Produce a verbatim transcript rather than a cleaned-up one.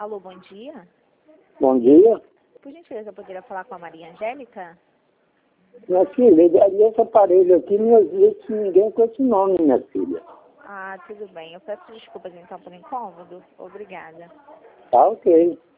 Alô, bom dia. Bom dia. Por gentileza, eu poderia falar com a Maria Angélica? Minha filha, esse aparelho aqui não existe ninguém com esse nome, minha filha. Ah, tudo bem. Eu peço desculpas então pelo incômodo. Obrigada. Tá ok.